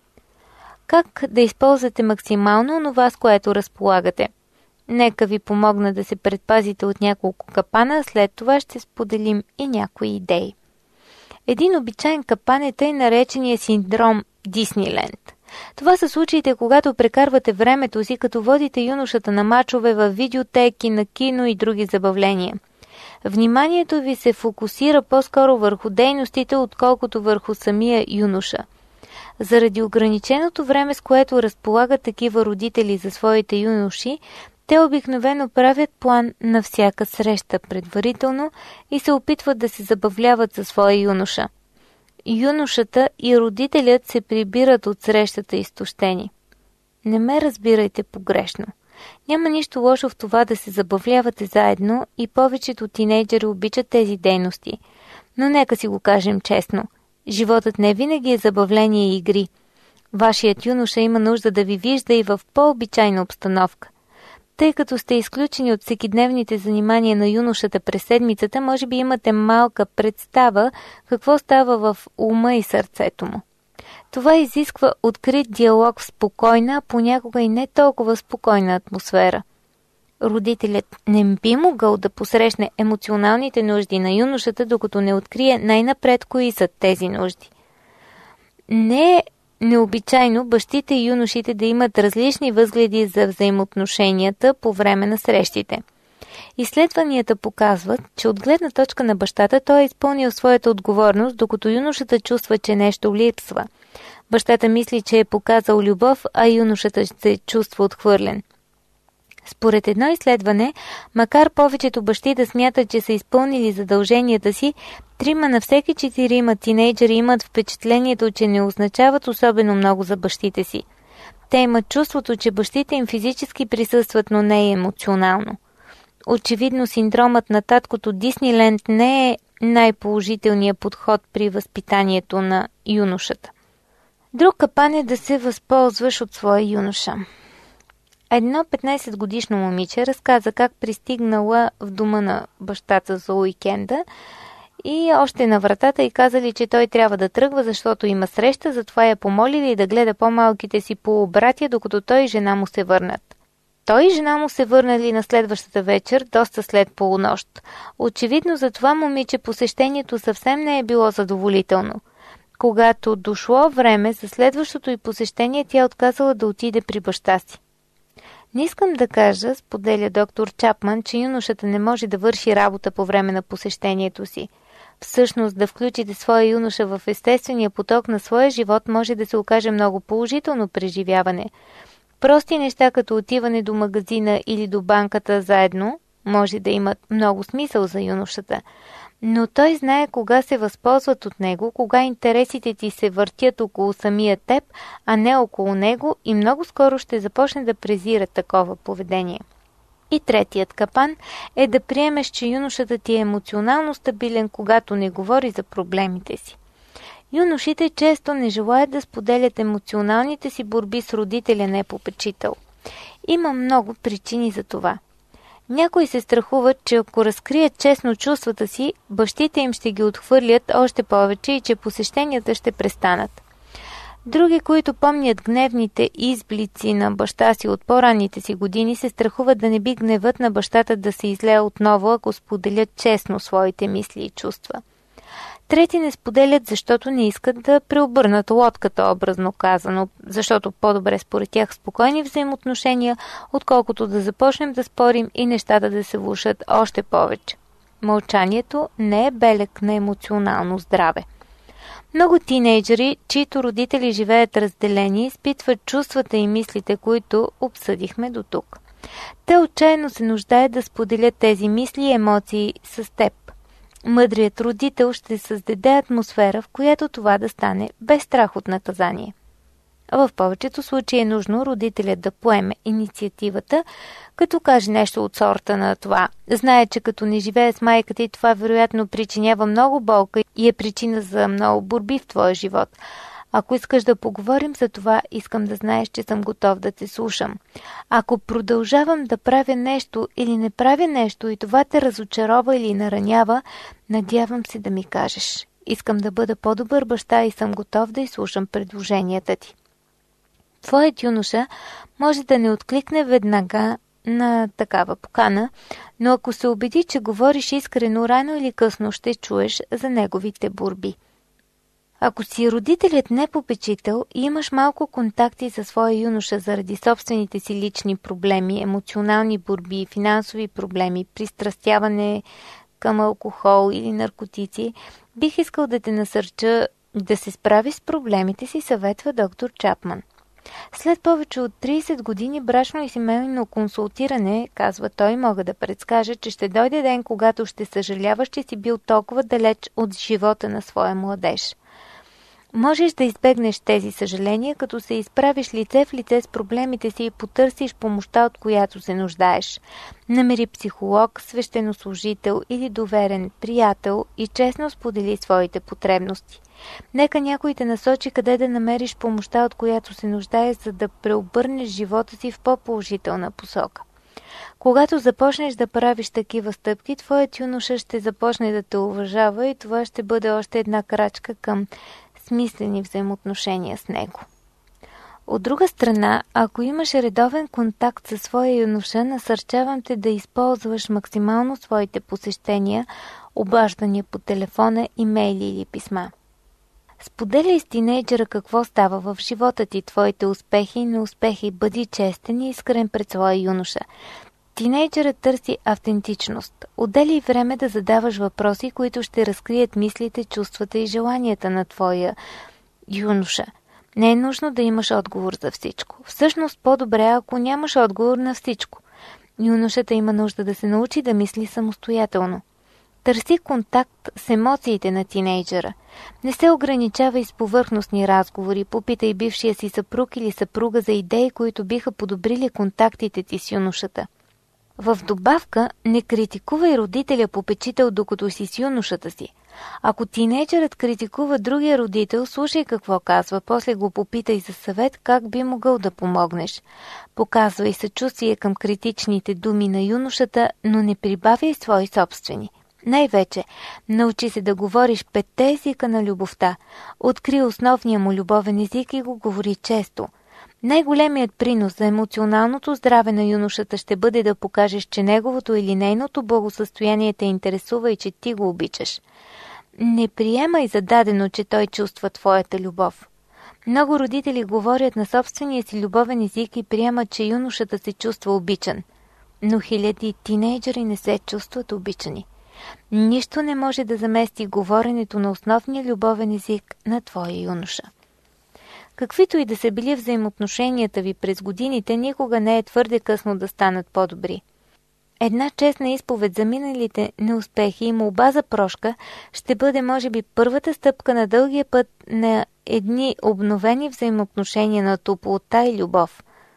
Как да използвате максимално онова, с което разполагате? Нека ви помогна да се предпазите от няколко капана, след това ще споделим и някои идеи. Един обичаен капан е тъй наречения синдром Дисниленд. Това са случаите, когато прекарвате времето си, като водите юношата на мачове във видеотеки, на кино и други забавления. Вниманието ви се фокусира по-скоро върху дейностите, отколкото върху самия юноша. Заради ограниченото време, с което разполагат такива родители за своите юноши, те обикновено правят план на всяка среща предварително и се опитват да се забавляват със своя юноша. Юношата и родителят се прибират от срещата изтощени. Не ме разбирайте погрешно. Няма нищо лошо в това да се забавлявате заедно и повечето тинейджери обичат тези дейности. Но нека си го кажем честно. Животът не винаги е забавление и игри. Вашият юноша има нужда да ви вижда и в по-обичайна обстановка. Тъй като сте изключени от всекидневните занимания на юношата през седмицата, може би имате малка представа какво става в ума и сърцето му. Това изисква открит диалог в спокойна, а понякога и не толкова спокойна атмосфера. Родителят не би могъл да посрещне емоционалните нужди на юношата, докато не открие най-напред кои са тези нужди. Не е необичайно бащите и юношите да имат различни възгледи за взаимоотношенията по време на срещите. Изследванията показват, че от гледна точка на бащата той е изпълнил своята отговорност, докато юношата чувства, че нещо липсва. Бащата мисли, че е показал любов, а юношата се чувства отхвърлен. Според едно изследване, макар повечето бащи да смятат, че са изпълнили задълженията си, 3 на всеки 4 тинейджери имат впечатлението, че не означават особено много за бащите си. Те имат чувството, че бащите им физически присъстват, но не и емоционално. Очевидно, синдромът на таткото Дисниленд не е най-положителният подход при възпитанието на юношата. Друг капан е да се възползваш от своя юноша. Едно 15-годишно момиче разказа как пристигнала в дома на бащата за уикенда и още на вратата й казали, че той трябва да тръгва, защото има среща, затова я помолили да гледа по-малките си полубратя, докато той и жена му се върнат. Той и жена му се върнали на следващата вечер, доста след полунощ. Очевидно за това момиче посещението съвсем не е било задоволително. Когато дошло време за следващото й посещение, тя отказала да отиде при баща си. Не искам да кажа, споделя доктор Чапман, че юношата не може да върши работа по време на посещението си. Всъщност, да включите своя юноша в естествения поток на своя живот може да се окаже много положително преживяване. Прости неща, като отиване до магазина или до банката заедно, може да имат много смисъл за юношата. Но той знае кога се възползват от него, кога интересите ти се въртят около самия теб, а не около него и много скоро ще започне да презира такова поведение. И третият капан е да приемеш, че юношата ти е емоционално стабилен, когато не говори за проблемите си. Юношите често не желаят да споделят емоционалните си борби с родителя не-попечител. Има много причини за това. Някои се страхуват, че ако разкрият честно чувствата си, бащите им ще ги отхвърлят още повече и че посещенията ще престанат. Други, които помнят гневните изблици на баща си от по-ранните си години, се страхуват да не би гневът на бащата да се излее отново, ако споделят честно своите мисли и чувства. Трети не споделят, защото не искат да преобърнат лодката, образно казано, защото по-добре според тях спокойни взаимоотношения, отколкото да започнем да спорим и нещата да се влошат още повече. Мълчанието не е белег на емоционално здраве. Много тинейджери, чието родители живеят разделени, изпитват чувствата и мислите, които обсъдихме до тук. Те отчаяно се нуждаят да споделят тези мисли и емоции с теб. Мъдрият родител ще създаде атмосфера, в която това да стане без страх от наказание. В повечето случаи е нужно родителят да поеме инициативата, като каже нещо от сорта на това. Знае, че като не живее с майка ти, това вероятно причинява много болка и е причина за много борби в твоя живот. Ако искаш да поговорим за това, искам да знаеш, че съм готов да те слушам. Ако продължавам да правя нещо или не правя нещо и това те разочарова или наранява, надявам се да ми кажеш. Искам да бъда по-добър баща и съм готов да изслушам предложенията ти. Твоят юноша може да не откликне веднага на такава покана, но ако се убеди, че говориш искрено, рано или късно ще чуеш за неговите борби. Ако си родителят не-попечител и имаш малко контакти със своя юноша заради собствените си лични проблеми, емоционални борби, финансови проблеми, пристрастяване към алкохол или наркотици, бих искал да те насърча да се справи с проблемите си, съветва доктор Чапман. След повече от 30 години брачно и семейно консултиране, казва той, мога да предскажа, че ще дойде ден, когато ще съжаляваш, че си бил толкова далеч от живота на своя младеж. Можеш да избегнеш тези съжаления, като се изправиш лице в лице с проблемите си и потърсиш помощта, от която се нуждаеш. Намери психолог, свещенослужител или доверен приятел и честно сподели своите потребности. Нека някой те насочи къде да намериш помощта, от която се нуждаеш, за да преобърнеш живота си в по-положителна посока. Когато започнеш да правиш такива стъпки, твоят юноша ще започне да те уважава и това ще бъде още една крачка към смислени взаимоотношения с него. От друга страна, ако имаш редовен контакт със своя юноша, насърчавам те да използваш максимално своите посещения, обаждания по телефона, имейли или писма. Споделяй с тинейджера какво става в живота ти, твоите успехи и неуспехи, бъди честен и искрен пред своя юноша. Тинейджерът търси автентичност. Отделяй време да задаваш въпроси, които ще разкрият мислите, чувствата и желанията на твоя юноша. Не е нужно да имаш отговор за всичко. Всъщност по-добре, ако нямаш отговор на всичко. Юношата има нужда да се научи да мисли самостоятелно. Търси контакт с емоциите на тинейджера. Не се ограничавай с повърхностни разговори, попитай бившия си съпруг или съпруга за идеи, които биха подобрили контактите ти с юношата. В добавка, не критикувай родителя попечител, докато си с юношата си. Ако тинейджерът критикува другия родител, слушай какво казва, после го попитай за съвет как би могъл да помогнеш. Показвай съчувствие към критичните думи на юношата, но не прибавяй свои собствени. Най-вече, научи се да говориш 5 езика на любовта. Откри основния му любовен език и го говори често. Най-големият принос за емоционалното здраве на юношата ще бъде да покажеш, че неговото или нейното благосъстояние те интересува и че ти го обичаш. Не приемай за дадено, че той чувства твоята любов. Много родители говорят на собствения си любовен език и приемат, че юношата се чувства обичан. Но хиляди тинейджери не се чувстват обичани. Нищо не може да замести говоренето на основния любовен език на твоя юноша. Каквито и да са били взаимоотношенията ви през годините, никога не е твърде късно да станат по-добри. Една честна изповед за миналите неуспехи и молба за прошка ще бъде, може би, първата стъпка на дългия път на едни обновени взаимоотношения на топлота и любов.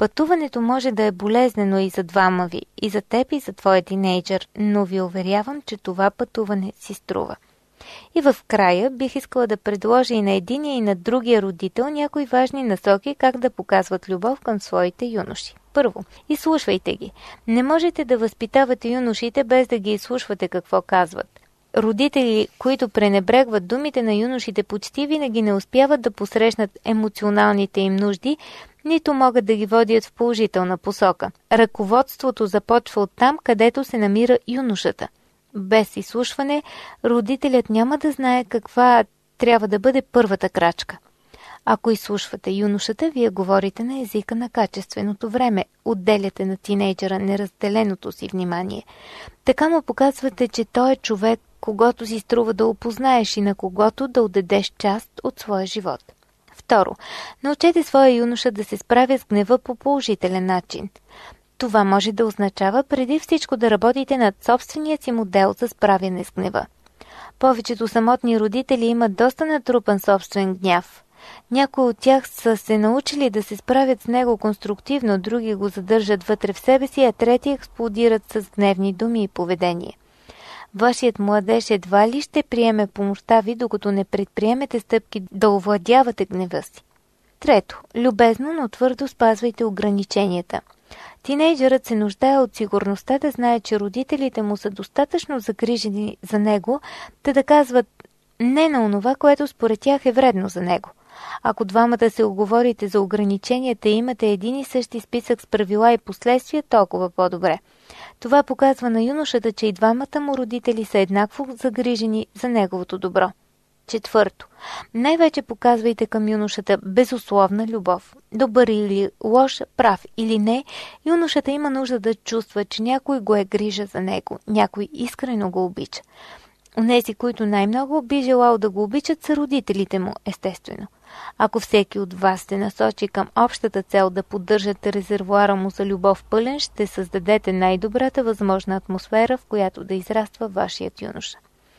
Пътуването може да е болезнено и за двама ви, и за теб, и за твоя тинейджър, но ви уверявам, че това пътуване си струва. И в края бих искала да предложа и на единия и на другия родител някои важни насоки как да показват любов към своите юноши. Първо, изслушвайте ги. Не можете да възпитавате юношите без да ги изслушвате какво казват. Родители, които пренебрегват думите на юношите, почти винаги не успяват да посрещнат емоционалните им нужди, нито могат да ги водят в положителна посока. Ръководството започва от там, където се намира юношата. Без изслушване, родителят няма да знае каква трябва да бъде първата крачка. Ако изслушвате юношата, вие говорите на езика на качественото време, отделяте на тинейджера неразделеното си внимание. Така му показвате, че той е човек, когото си струва да опознаеш и на когото да отдадеш част от своя живот. Второ, научете своя юноша да се справя с гнева по положителен начин. Това може да означава преди всичко да работите над собствения си модел за справяне с гнева. Повечето самотни родители имат доста натрупан собствен гняв. Някои от тях са се научили да се справят с него конструктивно, други го задържат вътре в себе си, а трети експлодират с гневни думи и поведение. Вашият младеж едва ли ще приеме помощта ви, докато не предприемете стъпки да овладявате гнева си. Трето, любезно, но твърдо спазвайте ограниченията. Тинейджърът се нуждае от сигурността да знае, че родителите му са достатъчно загрижени за него, да казват не на онова, което според тях е вредно за него. Ако двамата се оговорите за ограниченията и имате един и същи списък с правила и последствия, толкова по-добре. Това показва на юношата, че и двамата му родители са еднакво загрижени за неговото добро. Четвърто. Най-вече показвайте към юношата безусловна любов. Добър или лош, прав или не, юношата има нужда да чувства, че някой го е грижа за него, някой искрено го обича. Онези, които най-много би желал да го обичат, са родителите му, естествено. Ако всеки от вас се насочи към общата цел да поддържате резервоара му за любов пълен, ще създадете най-добрата възможна атмосфера, в която да израства вашият юноша.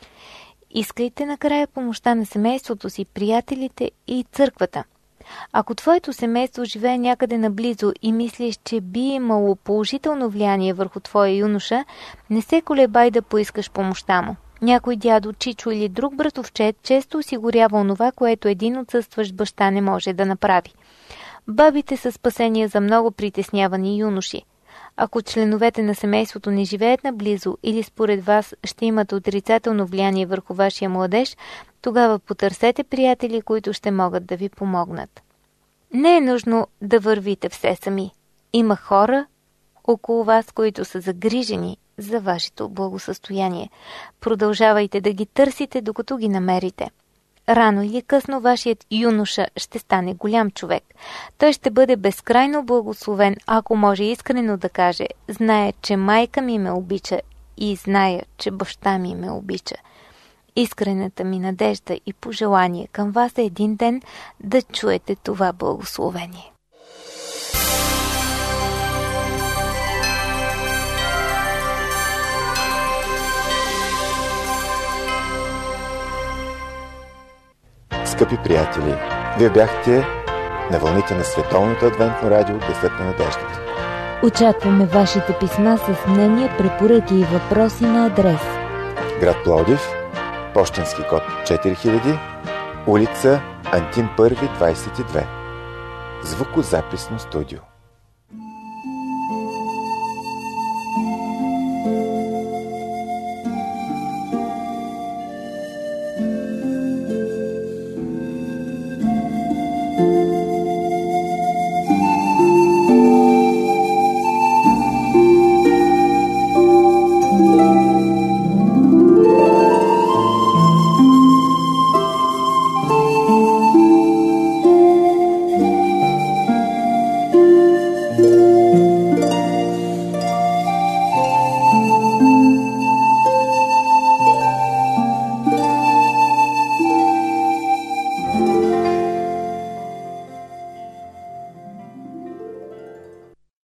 Искайте накрая помощта на семейството си, приятелите и църквата. Ако твоето семейство живее някъде наблизо и мислиш, че би имало положително влияние върху твоя юноша, не се колебай да поискаш помощта му. Някой дядо, чичо или друг братовчет често осигурява онова, което един отсъстващ баща не може да направи. Бабите са спасения за много притеснявани юноши. Ако членовете на семейството не живеят наблизо или според вас ще имат отрицателно влияние върху вашия младеж, тогава потърсете приятели, които ще могат да ви помогнат. Не е нужно да вървите все сами. Има хора около вас, които са загрижени за вашето благосъстояние. Продължавайте да ги търсите, докато ги намерите. Рано или късно вашият юноша ще стане голям човек. Той ще бъде безкрайно благословен, ако може искрено да каже: знае, че майка ми ме обича и зная, че баща ми ме обича. Искрената ми надежда и пожелание към вас е един ден да чуете това благословение. Скъпи приятели, вие бяхте на вълните на Световното адвентно радио Гласът на надеждата. Очакваме вашите писма с мнения, препоръки и въпроси на адрес: град Пловдив, пощенски код 4000, улица Антим 1, 22. Звукозаписно студио.